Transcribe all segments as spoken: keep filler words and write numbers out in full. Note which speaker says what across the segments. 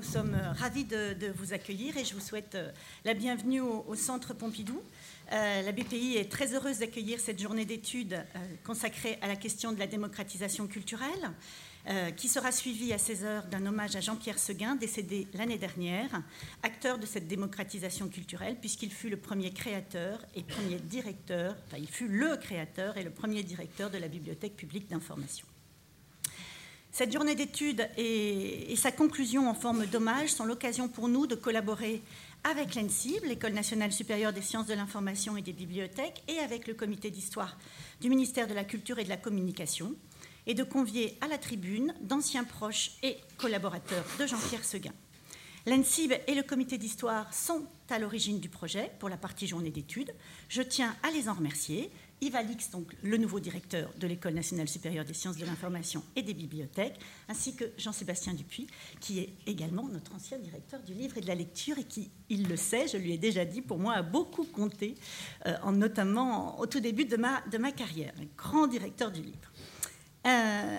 Speaker 1: nous sommes ravis de, de vous accueillir et je vous souhaite la bienvenue au, au Centre Pompidou. Euh, la B P I est très heureuse d'accueillir cette journée d'études euh, consacrée à la question de la démocratisation culturelle, euh, qui sera suivie à seize heures d'un hommage à Jean-Pierre Seguin, décédé l'année dernière, acteur de cette démocratisation culturelle, puisqu'il fut le premier créateur et premier directeur, enfin il fut le créateur et le premier directeur de la Bibliothèque publique d'information. Cette journée d'études et, et sa conclusion en forme d'hommage sont l'occasion pour nous de collaborer avec l'E N S I B, l'École nationale supérieure des sciences de l'information et des bibliothèques, et avec le comité d'histoire du ministère de la Culture et de la Communication, et de convier à la tribune d'anciens proches et collaborateurs de Jean-Pierre Seguin. L'E N S I B et le comité d'histoire sont à l'origine du projet pour la partie journée d'études. Je tiens à les en remercier. Yves Alix, donc le nouveau directeur de l'École nationale supérieure des sciences de l'information et des bibliothèques, ainsi que Jean-Sébastien Dupuis, qui est également notre ancien directeur du livre et de la lecture et qui, il le sait, je lui ai déjà dit, pour moi, a beaucoup compté, euh, en, notamment au tout début de ma, de ma carrière, un grand directeur du livre. Euh,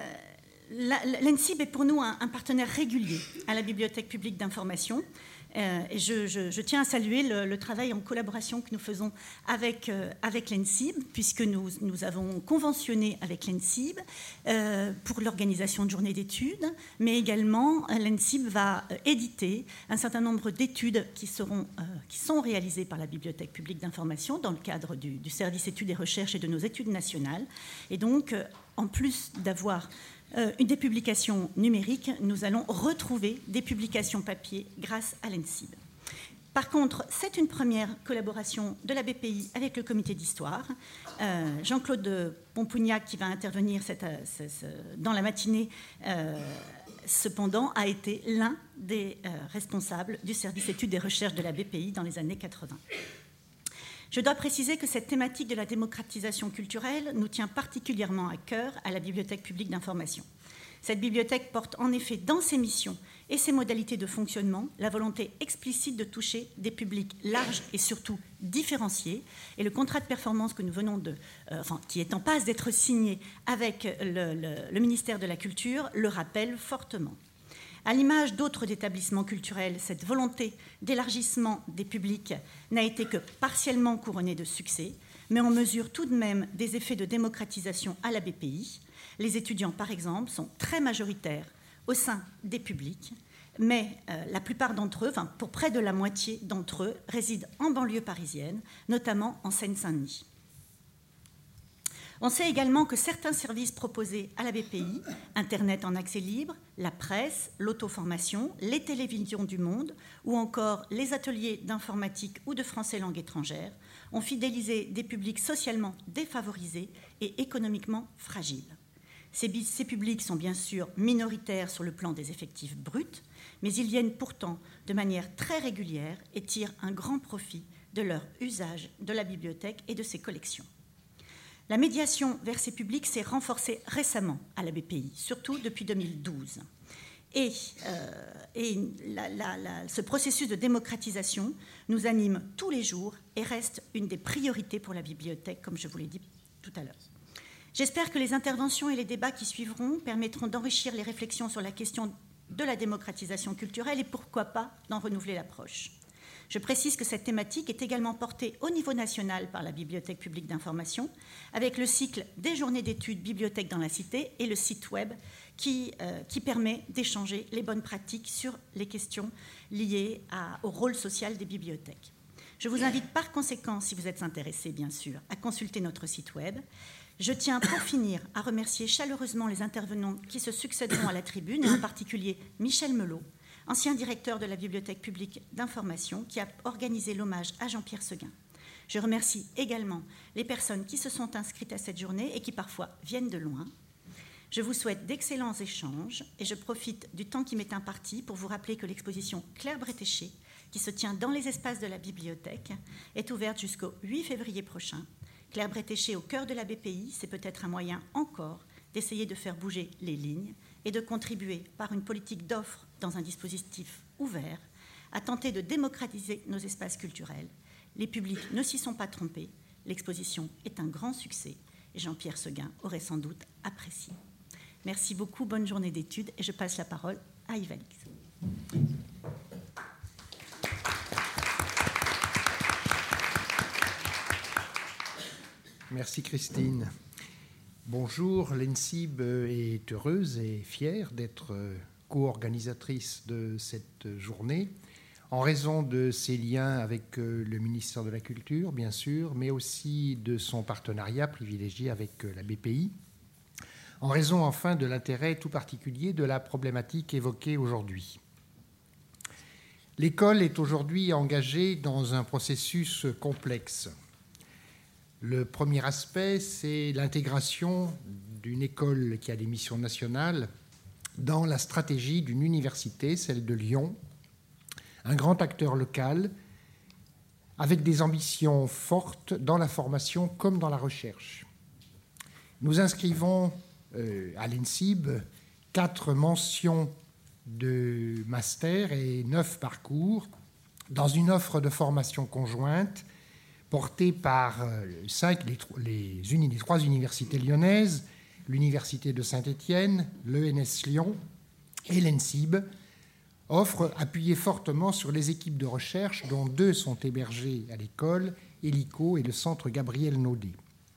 Speaker 1: L'E N S I B est pour nous un, un partenaire régulier à la Bibliothèque publique d'information. Euh, et je, je, je tiens à saluer le, le travail en collaboration que nous faisons avec, euh, avec l'E N S I B, puisque nous, nous avons conventionné avec l'E N S I B euh, pour l'organisation de journées d'études, mais également l'E N S I B va euh, éditer un certain nombre d'études qui, seront, euh, qui sont réalisées par la Bibliothèque publique d'information dans le cadre du, du service études et recherches et de nos études nationales. Et donc, euh, en plus d'avoir Euh, une des publications numériques, nous allons retrouver des publications papier grâce à l'E N S I B. Par contre, c'est une première collaboration de la B P I avec le comité d'histoire. Euh, Jean-Claude Pompougnac, qui va intervenir cette, cette, dans la matinée, euh, cependant, a été l'un des euh, responsables du service études et recherches de la B P I dans les années quatre-vingts. Je dois préciser que cette thématique de la démocratisation culturelle nous tient particulièrement à cœur à la Bibliothèque publique d'information. Cette bibliothèque porte en effet dans ses missions et ses modalités de fonctionnement la volonté explicite de toucher des publics larges et surtout différenciés. Et le contrat de performance que nous venons de, euh, enfin, qui est en passe d'être signé avec le, le, le ministère de la Culture le rappelle fortement. À l'image d'autres établissements culturels, cette volonté d'élargissement des publics n'a été que partiellement couronnée de succès, mais on mesure tout de même des effets de démocratisation à la B P I. Les étudiants, par exemple, sont très majoritaires au sein des publics, mais euh, la plupart d'entre eux, enfin, pour près de la moitié d'entre eux, résident en banlieue parisienne, notamment en Seine-Saint-Denis. On sait également que certains services proposés à la B P I, Internet en accès libre, la presse, l'auto-formation, les télévisions du monde ou encore les ateliers d'informatique ou de français langue étrangère, ont fidélisé des publics socialement défavorisés et économiquement fragiles. Ces, ces publics sont bien sûr minoritaires sur le plan des effectifs bruts, mais ils viennent pourtant de manière très régulière et tirent un grand profit de leur usage de la bibliothèque et de ses collections. La médiation vers ces publics s'est renforcée récemment à la B P I, surtout depuis deux mille douze. Et, euh, et la, la, la, ce processus de démocratisation nous anime tous les jours et reste une des priorités pour la bibliothèque, comme je vous l'ai dit tout à l'heure. J'espère que les interventions et les débats qui suivront permettront d'enrichir les réflexions sur la question de la démocratisation culturelle et pourquoi pas d'en renouveler l'approche. Je précise que cette thématique est également portée au niveau national par la Bibliothèque publique d'information, avec le cycle des journées d'études Bibliothèque dans la Cité et le site web qui, euh, qui permet d'échanger les bonnes pratiques sur les questions liées à, au rôle social des bibliothèques. Je vous invite par conséquent, si vous êtes intéressés bien sûr, à consulter notre site web. Je tiens pour finir à remercier chaleureusement les intervenants qui se succéderont à la tribune, et en particulier Michel Melot, ancien directeur de la Bibliothèque publique d'information, qui a organisé l'hommage à Jean-Pierre Seguin. Je remercie également les personnes qui se sont inscrites à cette journée et qui parfois viennent de loin. Je vous souhaite d'excellents échanges et je profite du temps qui m'est imparti pour vous rappeler que l'exposition Claire Bretéché, qui se tient dans les espaces de la bibliothèque, est ouverte jusqu'au huit février prochain. Claire Bretéché au cœur de la B P I, c'est peut-être un moyen encore d'essayer de faire bouger les lignes et de contribuer par une politique d'offre dans un dispositif ouvert à tenter de démocratiser nos espaces culturels. Les publics ne s'y sont pas trompés, l'exposition est un grand succès et Jean-Pierre Seguin aurait sans doute apprécié. Merci beaucoup, bonne journée d'études et je passe la parole à Yves Alix.
Speaker 2: Merci Christine. Bonjour, l'E N S I B est heureuse et fière d'être co-organisatrice de cette journée, en raison de ses liens avec le ministère de la Culture, bien sûr, mais aussi de son partenariat privilégié avec la B P I, en raison enfin de l'intérêt tout particulier de la problématique évoquée aujourd'hui. L'école est aujourd'hui engagée dans un processus complexe. Le premier aspect, c'est l'intégration d'une école qui a des missions nationales dans la stratégie d'une université, celle de Lyon, un grand acteur local avec des ambitions fortes dans la formation comme dans la recherche. Nous inscrivons euh, à l'E N S I B quatre mentions de master et neuf parcours dans une offre de formation conjointe portée par cinq, les, les, les trois universités lyonnaises, l'Université de Saint-Étienne, l'E N S Lyon et l'E N S I B, offre appuyée fortement sur les équipes de recherche dont deux sont hébergées à l'école, l'I C O et le Centre Gabriel Naudet.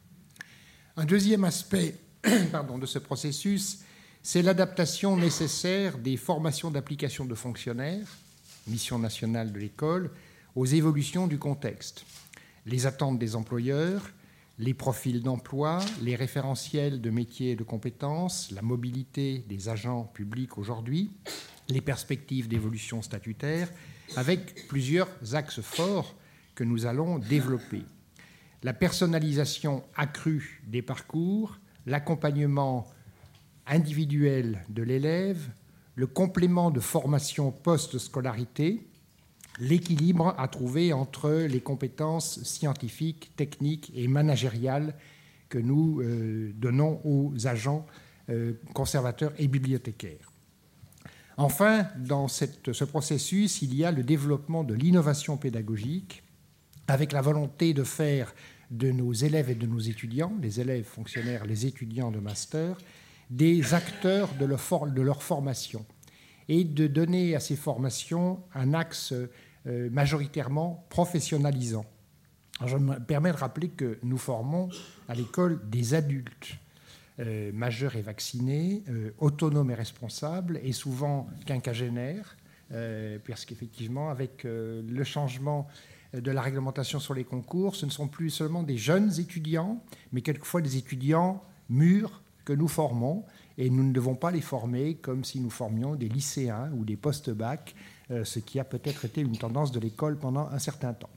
Speaker 2: Un deuxième aspect pardon, de ce processus, c'est l'adaptation nécessaire des formations d'application de fonctionnaires, mission nationale de l'école, aux évolutions du contexte. Les attentes des employeurs, les profils d'emploi, les référentiels de métiers et de compétences, la mobilité des agents publics aujourd'hui, les perspectives d'évolution statutaire, avec plusieurs axes forts que nous allons développer. La personnalisation accrue des parcours, l'accompagnement individuel de l'élève, le complément de formation post-scolarité, l'équilibre à trouver entre les compétences scientifiques, techniques et managériales que nous euh, donnons aux agents euh, conservateurs et bibliothécaires. Enfin, dans cette, ce processus, il y a le développement de l'innovation pédagogique avec la volonté de faire de nos élèves et de nos étudiants, les élèves fonctionnaires, les étudiants de master, des acteurs de leur, for- de leur formation et de donner à ces formations un axe euh, majoritairement professionnalisant. Alors, je me permets de rappeler que nous formons à l'école des adultes euh, majeurs et vaccinés, euh, autonomes et responsables, et souvent quinquagénaires, euh, parce qu'effectivement, avec euh, le changement de la réglementation sur les concours, ce ne sont plus seulement des jeunes étudiants, mais quelquefois des étudiants mûrs que nous formons, et nous ne devons pas les former comme si nous formions des lycéens ou des post-bac, euh, ce qui a peut-être été une tendance de l'école pendant un certain temps.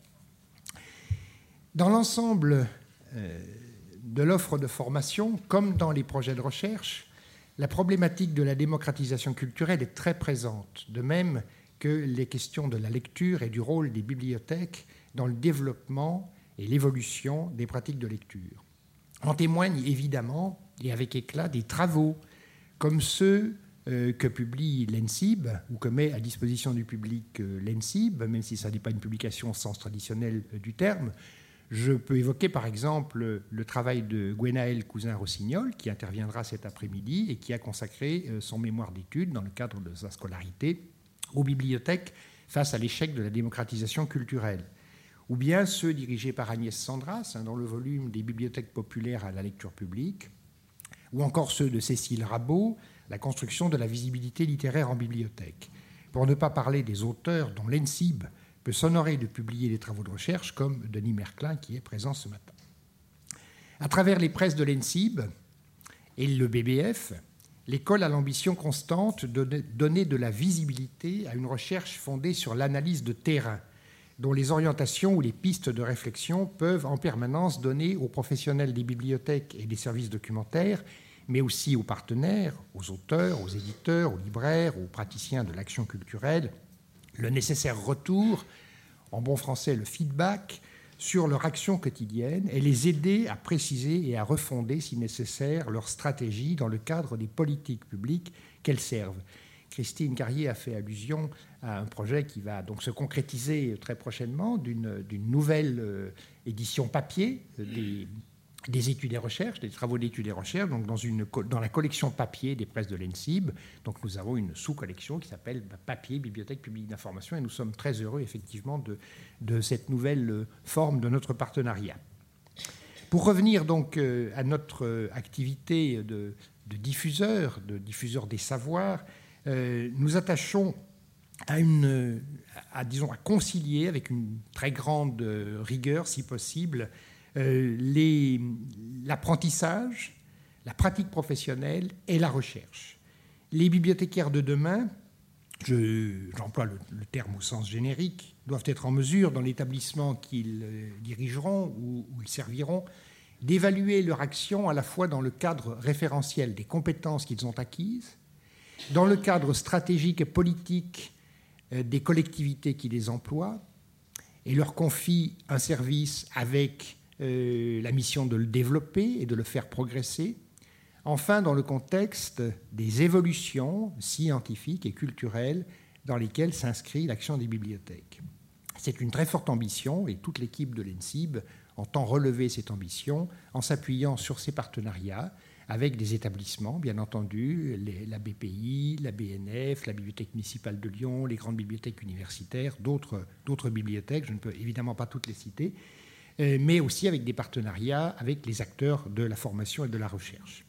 Speaker 2: Dans l'ensemble euh, de l'offre de formation, comme dans les projets de recherche, la problématique de la démocratisation culturelle est très présente, de même que les questions de la lecture et du rôle des bibliothèques dans le développement et l'évolution des pratiques de lecture. En témoignent évidemment, et avec éclat, des travaux comme ceux euh, que publie l'E N S I B ou que met à disposition du public euh, l'E N S I B, même si ça n'est pas une publication au sens traditionnel euh, du terme. Je peux évoquer par exemple le travail de Gwenaëlle Cousin-Rossignol, qui interviendra cet après-midi et qui a consacré euh, son mémoire d'études dans le cadre de sa scolarité aux bibliothèques face à l'échec de la démocratisation culturelle. Ou bien ceux dirigés par Agnès Sandras, hein, dans le volume des bibliothèques populaires à la lecture publique, ou encore ceux de Cécile Rabot, la construction de la visibilité littéraire en bibliothèque. Pour ne pas parler des auteurs dont l'E N S I B peut s'honorer de publier des travaux de recherche, comme Denis Merklin, qui est présent ce matin. À travers les presses de l'E N S I B et le B B F, l'école a l'ambition constante de donner de la visibilité à une recherche fondée sur l'analyse de terrain, dont les orientations ou les pistes de réflexion peuvent en permanence donner aux professionnels des bibliothèques et des services documentaires, mais aussi aux partenaires, aux auteurs, aux éditeurs, aux libraires, aux praticiens de l'action culturelle, le nécessaire retour, en bon français le feedback, sur leur action quotidienne et les aider à préciser et à refonder, si nécessaire, leur stratégie dans le cadre des politiques publiques qu'elles servent. Christine Carrier a fait allusion à un projet qui va donc se concrétiser très prochainement d'une, d'une nouvelle euh, édition papier des, des études et recherches, des travaux d'études et recherches, donc dans, une, dans la collection papier des presses de l'E N S I B. Donc nous avons une sous-collection qui s'appelle Papier, Bibliothèque publique d'information, et nous sommes très heureux effectivement de, de cette nouvelle forme de notre partenariat. Pour revenir donc à notre activité de, de diffuseur, de diffuseur des savoirs, euh, nous attachons à, une, à, disons, à concilier avec une très grande rigueur, si possible, euh, les, l'apprentissage, la pratique professionnelle et la recherche. Les bibliothécaires de demain, je, j'emploie le, le terme au sens générique, doivent être en mesure, dans l'établissement qu'ils dirigeront ou où ils serviront, d'évaluer leur action à la fois dans le cadre référentiel des compétences qu'ils ont acquises, dans le cadre stratégique et politique des collectivités qui les emploient et leur confient un service avec euh, la mission de le développer et de le faire progresser. Enfin, dans le contexte des évolutions scientifiques et culturelles dans lesquelles s'inscrit l'action des bibliothèques. C'est une très forte ambition et toute l'équipe de l'E N S I B entend relever cette ambition en s'appuyant sur ces partenariats avec des établissements, bien entendu, les, la B P I, la B N F, la Bibliothèque municipale de Lyon, les grandes bibliothèques universitaires, d'autres, d'autres bibliothèques, je ne peux évidemment pas toutes les citer, euh, mais aussi avec des partenariats avec les acteurs de la formation et de la recherche.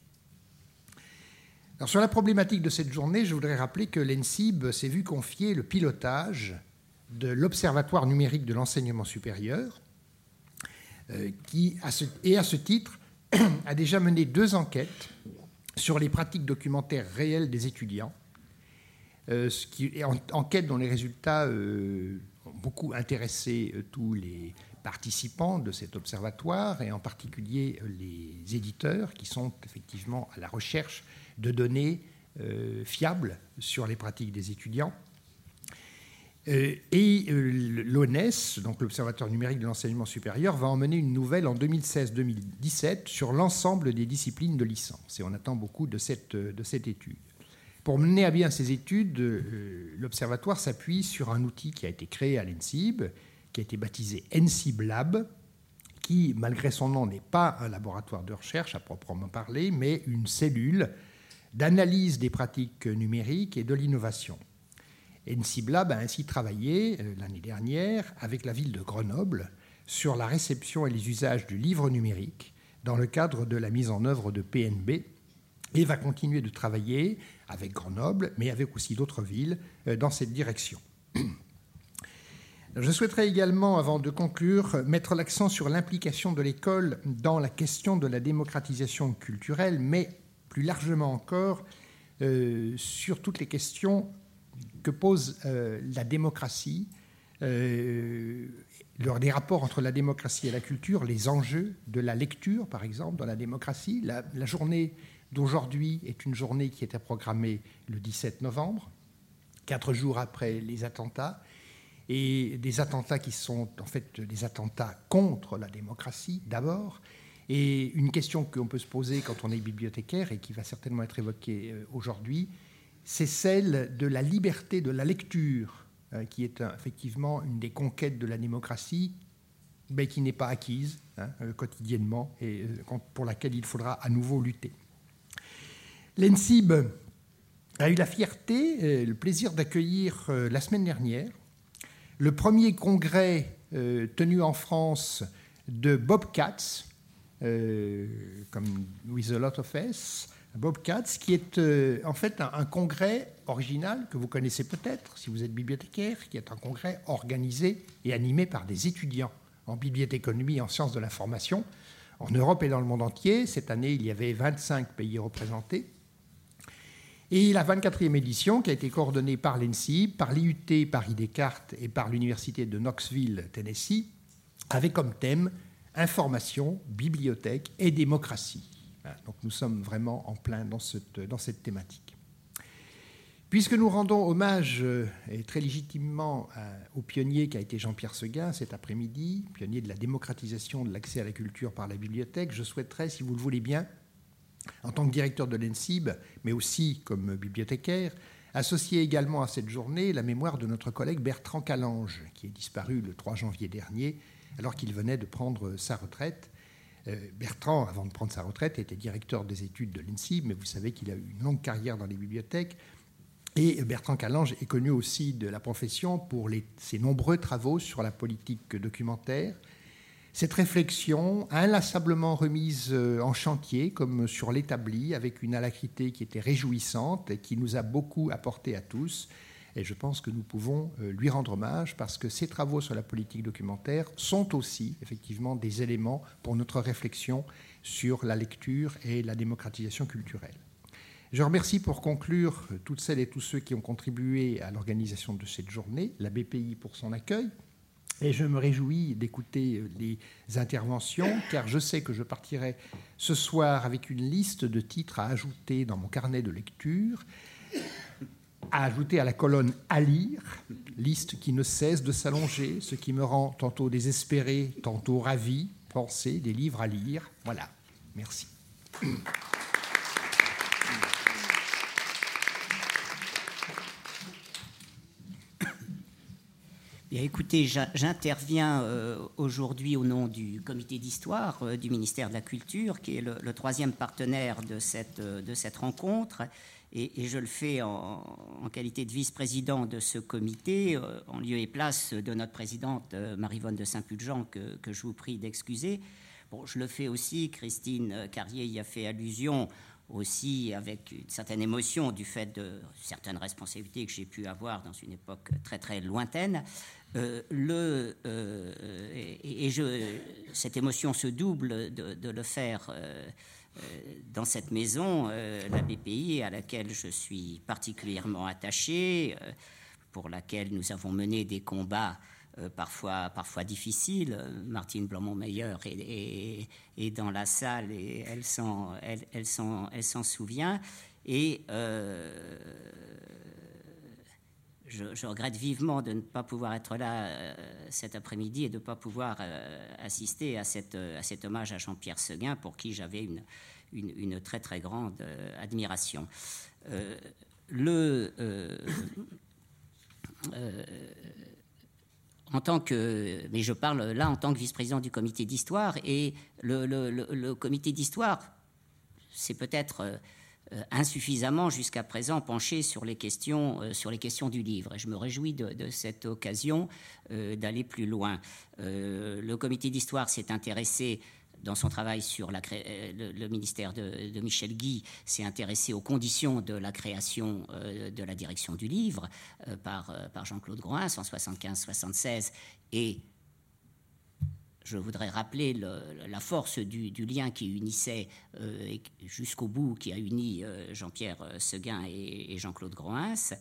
Speaker 2: Alors, sur la problématique de cette journée, je voudrais rappeler que l'E N S I B s'est vu confier le pilotage de l'Observatoire numérique de l'enseignement supérieur, euh, qui, à ce, et à ce titre, a déjà mené deux enquêtes sur les pratiques documentaires réelles des étudiants, euh, ce qui, en, enquêtes dont les résultats euh, ont beaucoup intéressé euh, tous les participants de cet observatoire, et en particulier euh, les éditeurs qui sont effectivement à la recherche de données euh, fiables sur les pratiques des étudiants. Euh, et euh, l'O N E S, donc l'Observatoire numérique de l'enseignement supérieur, va en mener une nouvelle en deux mille seize deux mille dix-sept sur l'ensemble des disciplines de licence. Et on attend beaucoup de cette, de cette étude. Pour mener à bien ces études, euh, l'Observatoire s'appuie sur un outil qui a été créé à l'E N S I B, qui a été baptisé N S I B Lab, qui, malgré son nom, n'est pas un laboratoire de recherche à proprement parler, mais une cellule d'analyse des pratiques numériques et de l'innovation. N S I B Lab a ainsi travaillé euh, l'année dernière avec la ville de Grenoble sur la réception et les usages du livre numérique dans le cadre de la mise en œuvre de P N B et va continuer de travailler avec Grenoble, mais avec aussi d'autres villes, euh, dans cette direction. Je souhaiterais également, avant de conclure, mettre l'accent sur l'implication de l'école dans la question de la démocratisation culturelle, mais plus largement encore euh, sur toutes les questions que pose euh, la démocratie, euh, les rapports entre la démocratie et la culture, les enjeux de la lecture, par exemple, dans la démocratie. La, la journée d'aujourd'hui est une journée qui était programmée le dix-sept novembre, quatre jours après les attentats, et des attentats qui sont en fait des attentats contre la démocratie, d'abord. Et une question qu'on peut se poser quand on est bibliothécaire et qui va certainement être évoquée aujourd'hui, c'est celle de la liberté de la lecture, hein, qui est un, effectivement une des conquêtes de la démocratie, mais qui n'est pas acquise hein, quotidiennement et pour laquelle il faudra à nouveau lutter. L'E N S I B a eu la fierté, le plaisir d'accueillir la semaine dernière le premier congrès euh, tenu en France de Bobcats, euh, comme With a Lot of S, Bobcats, qui est euh, en fait un, un congrès original que vous connaissez peut-être si vous êtes bibliothécaire, qui est un congrès organisé et animé par des étudiants en bibliothéconomie et en sciences de l'information en Europe et dans le monde entier. Cette année, il y avait vingt-cinq pays représentés. Et la vingt-quatrième édition, qui a été coordonnée par l'E N S I B, par l'I U T Paris-Descartes et par l'Université de Knoxville, Tennessee, avait comme thème « Information, bibliothèque et démocratie ». Donc nous sommes vraiment en plein dans cette, dans cette thématique. Puisque nous rendons hommage, et très légitimement, au pionnier qui a été Jean-Pierre Seguin cet après-midi, pionnier de la démocratisation de l'accès à la culture par la bibliothèque, je souhaiterais, si vous le voulez bien, en tant que directeur de l'E N S I B, mais aussi comme bibliothécaire, associer également à cette journée la mémoire de notre collègue Bertrand Calange, qui est disparu le trois janvier dernier, alors qu'il venait de prendre sa retraite. Euh, Bertrand, avant de prendre sa retraite, était directeur des études de l'E N S I B, mais vous savez qu'il a eu une longue carrière dans les bibliothèques. Et Bertrand Calange est connu aussi de la profession pour les, ses nombreux travaux sur la politique documentaire, Cette réflexion, inlassablement remise en chantier, comme sur l'établi, avec une alacrité qui était réjouissante et qui nous a beaucoup apporté à tous. Et je pense que nous pouvons lui rendre hommage parce que ces travaux sur la politique documentaire sont aussi, effectivement, des éléments pour notre réflexion sur la lecture et la démocratisation culturelle. Je remercie pour conclure toutes celles et tous ceux qui ont contribué à l'organisation de cette journée, la B P I pour son accueil. Et je me réjouis d'écouter les interventions, car je sais que je partirai ce soir avec une liste de titres à ajouter dans mon carnet de lecture, à ajouter à la colonne « à lire », liste qui ne cesse de s'allonger, ce qui me rend tantôt désespéré, tantôt ravi, penser des livres à lire. Voilà, merci.
Speaker 3: Bien, écoutez, j'interviens euh, aujourd'hui au nom du comité d'histoire euh, du ministère de la Culture, qui est le, le troisième partenaire de cette, euh, de cette rencontre, et, et je le fais en, en qualité de vice-président de ce comité, euh, en lieu et place de notre présidente euh, Maryvonne de Saint-Pulgent, que, que je vous prie d'excuser. Bon, je le fais aussi, Christine Carrier y a fait allusion, aussi avec une certaine émotion du fait de certaines responsabilités que j'ai pu avoir dans une époque très très lointaine. Euh, le, euh, et, et je, cette émotion se double de, de le faire euh, euh, dans cette maison, euh, la B P I, à laquelle je suis particulièrement attaché, euh, pour laquelle nous avons mené des combats Euh, parfois, parfois difficile. Martine Blamont-Meyer est, est, est dans la salle et elle s'en, elle, elle s'en, elle s'en souvient. Et euh, je, je regrette vivement de ne pas pouvoir être là euh, cet après-midi et de ne pas pouvoir euh, assister à, cette, à cet hommage à Jean-Pierre Seguin, pour qui j'avais une, une, une très très grande euh, admiration. Euh, le... Euh, euh, En tant que, mais je parle là en tant que vice-président du comité d'histoire, et le, le, le, le comité d'histoire, c'est peut-être euh, insuffisamment jusqu'à présent penché sur les questions, euh, sur les questions du livre. Et je me réjouis de, de cette occasion euh, d'aller plus loin. Euh, le comité d'histoire s'est intéressé, dans son travail sur la cré... le, le ministère de, de Michel Guy, s'est intéressé aux conditions de la création euh, de la direction du livre euh, par, euh, par Jean-Claude Groins en soixante-quinze soixante-seize. Et je voudrais rappeler le, la force du, du lien qui unissait euh, jusqu'au bout, qui a uni euh, Jean-Pierre Seguin et, et Jean-Claude Groins.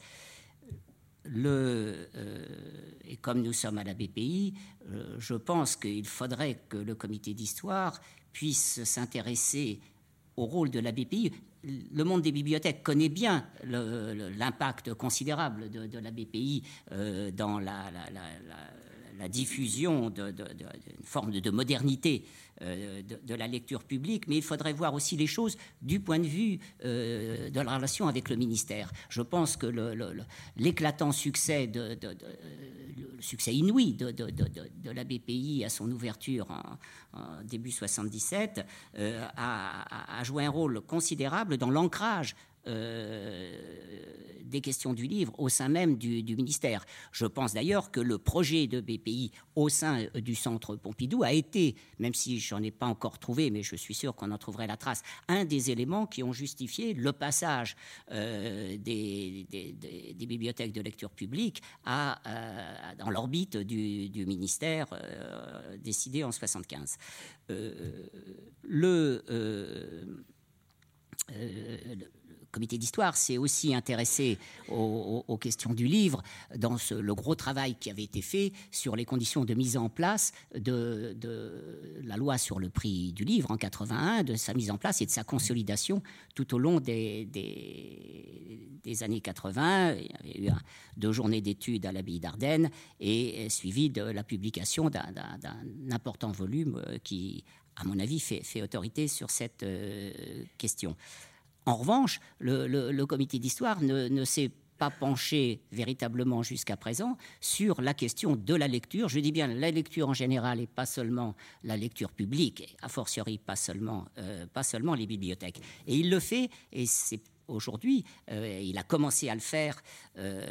Speaker 3: Le, euh, et comme nous sommes à la B P I, euh, je pense qu'il faudrait que le comité d'histoire puisse s'intéresser au rôle de la B P I. Le monde des bibliothèques connaît bien le, le, l'impact considérable de, de la B P I euh, dans la, la, la, la, la diffusion d'une de, de, de, forme de, de modernité euh, de, de la lecture publique, mais il faudrait voir aussi les choses du point de vue euh, de la relation avec le ministère. Je pense que le, le, le, l'éclatant succès, de, de, de, le succès inouï de, de, de, de la B P I à son ouverture en, en début soixante-dix-sept euh, a, a joué un rôle considérable dans l'ancrage Euh, des questions du livre au sein même du, du ministère. Je pense d'ailleurs que le projet de B P I au sein du Centre Pompidou a été, même si je n'en ai pas encore trouvé, mais je suis sûr qu'on en trouverait la trace, un des éléments qui ont justifié le passage euh, des, des, des, des bibliothèques de lecture publique à, euh, dans l'orbite du, du ministère euh, décidé en soixante-quinze. Euh, le... Euh, euh, le Le comité d'histoire s'est aussi intéressé aux, aux, aux questions du livre dans ce, le gros travail qui avait été fait sur les conditions de mise en place de, de la loi sur le prix du livre en quatre-vingt-un, de sa mise en place et de sa consolidation tout au long des, des, des années quatre-vingts. Il y avait eu un, deux journées d'études à l'abbaye d'Ardenne et suivi de la publication d'un, d'un, d'un important volume qui, à mon avis, fait, fait autorité sur cette euh, question. En revanche, le, le, le comité d'histoire ne, ne s'est pas penché véritablement jusqu'à présent sur la question de la lecture. Je dis bien la lecture en général et pas seulement la lecture publique, a fortiori pas seulement, euh, pas seulement les bibliothèques. Et il le fait, et c'est aujourd'hui. Euh, il a commencé à le faire euh,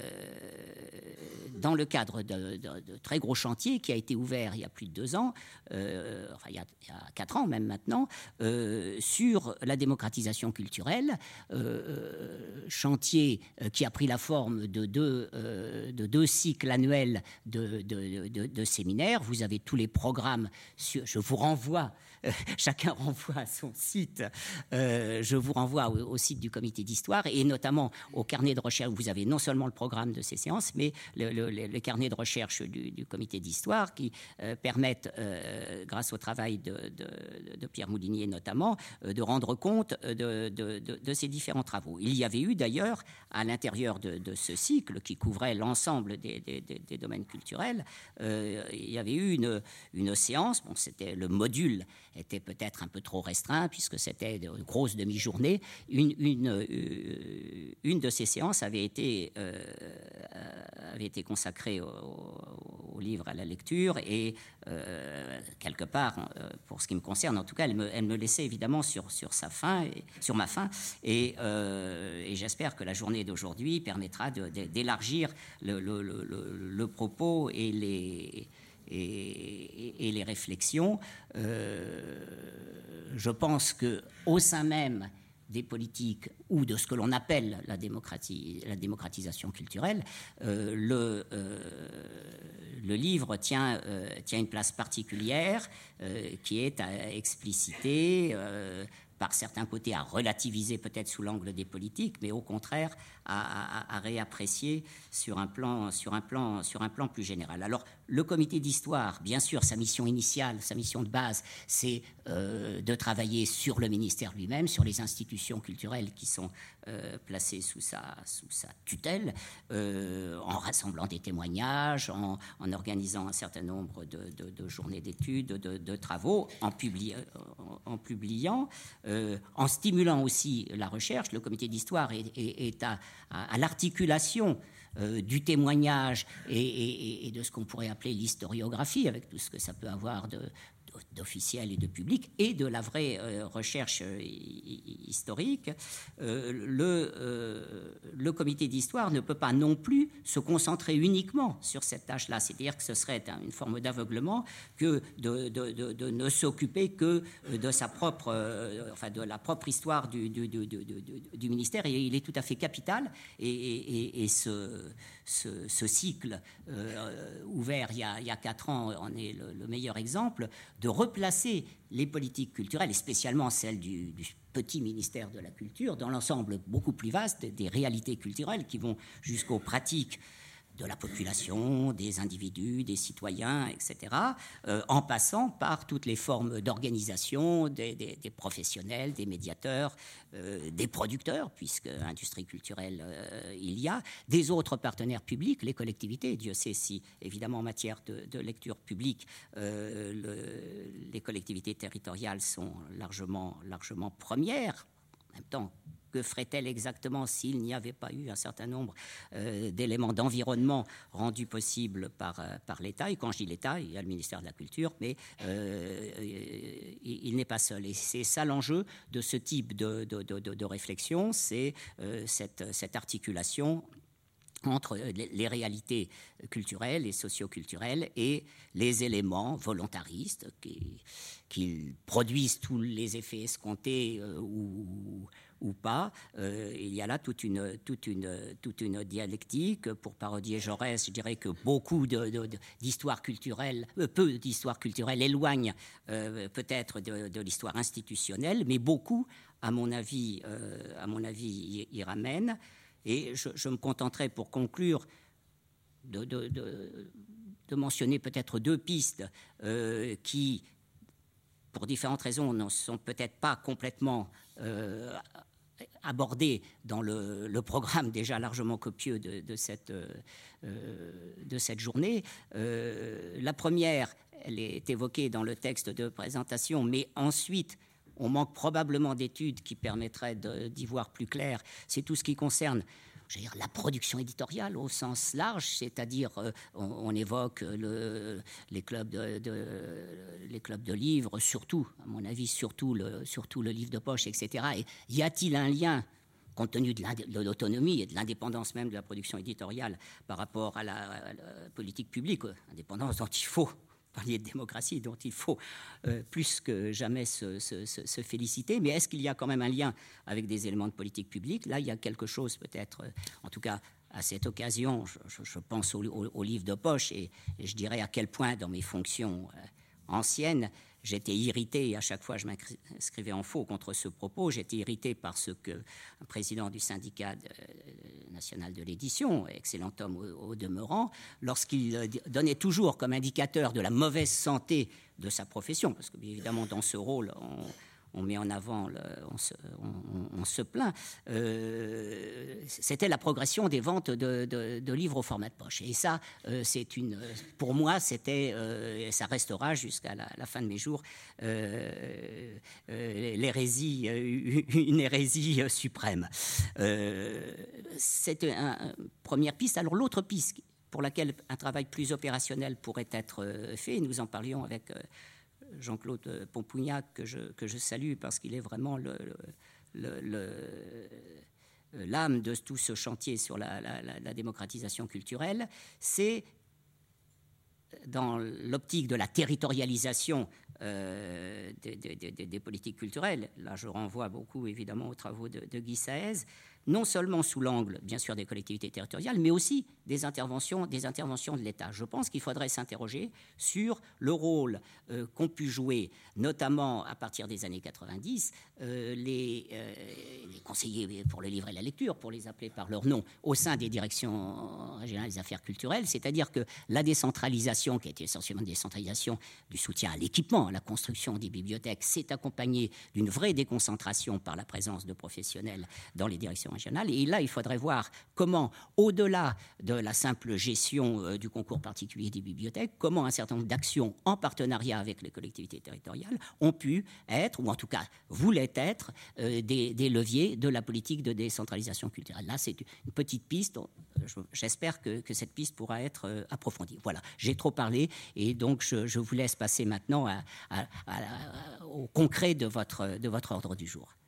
Speaker 3: dans le cadre de, de, de très gros chantiers qui a été ouvert il y a plus de deux ans, euh, enfin il y, a, il y a quatre ans même maintenant, euh, sur la démocratisation culturelle, euh, chantier euh, qui a pris la forme de deux, euh, de deux cycles annuels de, de, de, de séminaires. Vous avez tous les programmes, sur, je vous renvoie, euh, chacun renvoie à son site, euh, je vous renvoie au, au site du comité d'histoire et notamment au carnet de recherche. Vous avez non seulement le programme de ces séances, mais le, le, le carnet de recherche du, du comité d'histoire qui euh, permettent, euh, grâce au travail de, de, de Pierre Moulinier notamment, euh, de rendre compte de, de, de, de ces différents travaux. Il y avait eu d'ailleurs, à l'intérieur de, de ce cycle qui couvrait l'ensemble des, des, des, des domaines culturels, euh, il y avait eu une, une séance, bon, c'était, le module était peut-être un peu trop restreint puisque c'était de grosses demi-journées. Une, une, euh, une de ces séances avait été, euh, avait été consacrée au, au livre, à la lecture et euh, quelque part, euh, pour ce qui me concerne, en tout cas, elle me, elle me laissait évidemment sur, sur sa faim, et, sur ma faim et, euh, et j'espère que la journée d'aujourd'hui permettra de, de, d'élargir le, le, le, le, le propos et les... Et, et les réflexions. Euh, je pense qu'au sein même des politiques ou de ce que l'on appelle la, démocratie, la démocratisation culturelle, euh, le, euh, le livre tient, euh, tient une place particulière euh, qui est à expliciter, euh, par certains côtés à relativiser peut-être sous l'angle des politiques, mais au contraire à, à, à réapprécier sur un plan, sur un plan, sur un plan plus général. Alors, le comité d'histoire, bien sûr, sa mission initiale, sa mission de base, c'est euh, de travailler sur le ministère lui-même, sur les institutions culturelles qui sont euh, placées sous sa, sous sa tutelle, euh, en rassemblant des témoignages, en, en organisant un certain nombre de, de, de journées d'études, de, de travaux, en, publi, en, en publiant, euh, en stimulant aussi la recherche. Le comité d'histoire est, est, est à, à, à l'articulation Euh, du témoignage et, et, et de ce qu'on pourrait appeler l'historiographie, avec tout ce que ça peut avoir de, d'officiel et de public, et de la vraie euh, recherche euh, historique. Euh, le, euh, le comité d'histoire ne peut pas non plus se concentrer uniquement sur cette tâche-là, c'est-à-dire que ce serait un, une forme d'aveuglement que de, de, de, de ne s'occuper que de sa propre, euh, enfin de la propre histoire du, du, du, du, du ministère, et il est tout à fait capital, et, et, et ce, ce, ce cycle euh, ouvert il y, a, il y a quatre ans en est le, le meilleur exemple, de replacer les politiques culturelles, et spécialement celles du, du petit ministère de la Culture, dans l'ensemble beaucoup plus vaste des réalités culturelles qui vont jusqu'aux pratiques de la population, des individus, des citoyens, et cetera, euh, en passant par toutes les formes d'organisation des, des, des professionnels, des médiateurs, euh, des producteurs, puisque industrie culturelle euh, il y a, des autres partenaires publics, les collectivités. Dieu sait si, évidemment, en matière de, de lecture publique, euh, le, les collectivités territoriales sont largement, largement premières. En même temps, que ferait-elle exactement s'il n'y avait pas eu un certain nombre euh, d'éléments d'environnement rendus possibles par, euh, par l'État? Et quand je dis l'État, il y a le ministère de la Culture, mais euh, il, il n'est pas seul. Et c'est ça l'enjeu de ce type de, de, de, de réflexion, c'est euh, cette, cette articulation entre les réalités culturelles et socio-culturelles et les éléments volontaristes qui, qui produisent tous les effets escomptés euh, ou, ou pas. Euh, il y a là toute une, toute, une, toute une dialectique. Pour parodier Jaurès, je dirais que beaucoup de, de, de, d'histoire culturelle, euh, peu d'histoire culturelle éloigne euh, peut-être de, de l'histoire institutionnelle, mais beaucoup, à mon avis, euh, à mon avis y, y ramènent. Et je, je me contenterai pour conclure de, de, de, de mentionner peut-être deux pistes euh, qui, pour différentes raisons, ne sont peut-être pas complètement euh, abordées dans le, le programme déjà largement copieux de, de, cette, euh, de cette journée. Euh, la première, elle est évoquée dans le texte de présentation, mais ensuite, on manque probablement d'études qui permettraient de, d'y voir plus clair. C'est tout ce qui concerne, je veux dire, la production éditoriale au sens large, c'est-à-dire euh, on, on évoque le, les, clubs de, de, les clubs de livres, surtout, à mon avis, surtout le, surtout le livre de poche, et cetera. Et y a-t-il un lien compte tenu de, de l'autonomie et de l'indépendance même de la production éditoriale par rapport à la, à la politique publique, indépendance dont il faut parler de démocratie, dont il faut euh, plus que jamais se, se, se féliciter. Mais est-ce qu'il y a quand même un lien avec des éléments de politique publique? Là, il y a quelque chose peut-être, euh, en tout cas à cette occasion, je, je, je pense au, au, au livre de poche et, et je dirais à quel point dans mes fonctions euh, anciennes, j'étais irrité, et à chaque fois je m'inscrivais en faux contre ce propos, j'étais irrité par ce que un président du syndicat de, euh, national de l'édition, excellent homme au, au demeurant, lorsqu'il donnait toujours comme indicateur de la mauvaise santé de sa profession, parce que bien évidemment dans ce rôle, on, on met en avant, le, on, se, on, on se plaint, euh, c'était la progression des ventes de, de, de livres au format de poche. Et ça, euh, c'est une, pour moi, c'était, euh, ça restera jusqu'à la, la fin de mes jours, euh, euh, l'hérésie, euh, une hérésie suprême. Euh, c'était une première piste. Alors l'autre piste pour laquelle un travail plus opérationnel pourrait être fait, nous en parlions avec Jean-Claude Pompougnac, que je, que je salue parce qu'il est vraiment le, le, le, l'âme de tout ce chantier sur la, la, la démocratisation culturelle, c'est dans l'optique de la territorialisation euh, des, des, des, des politiques culturelles. Là, je renvoie beaucoup évidemment aux travaux de, de Guy Saez, non seulement sous l'angle, bien sûr, des collectivités territoriales, mais aussi des interventions, des interventions de l'État. Je pense qu'il faudrait s'interroger sur le rôle euh, qu'ont pu jouer, notamment à partir des années quatre-vingt-dix, euh, les, euh, les conseillers pour le livre et la lecture, pour les appeler par leur nom, au sein des directions régionales des affaires culturelles, c'est-à-dire que la décentralisation, qui était essentiellement une décentralisation du soutien à l'équipement, à la construction des bibliothèques, s'est accompagnée d'une vraie déconcentration par la présence de professionnels dans les directions régionales. Et là, il faudrait voir comment, au-delà de la simple gestion euh, du concours particulier des bibliothèques, comment un certain nombre d'actions en partenariat avec les collectivités territoriales ont pu être, ou en tout cas voulaient être, euh, des, des leviers de la politique de décentralisation culturelle. Là, c'est une petite piste. J'espère que, que cette piste pourra être euh, approfondie. Voilà, j'ai trop parlé et donc je, je vous laisse passer maintenant à, à, à, à, au concret de votre, de votre ordre du jour.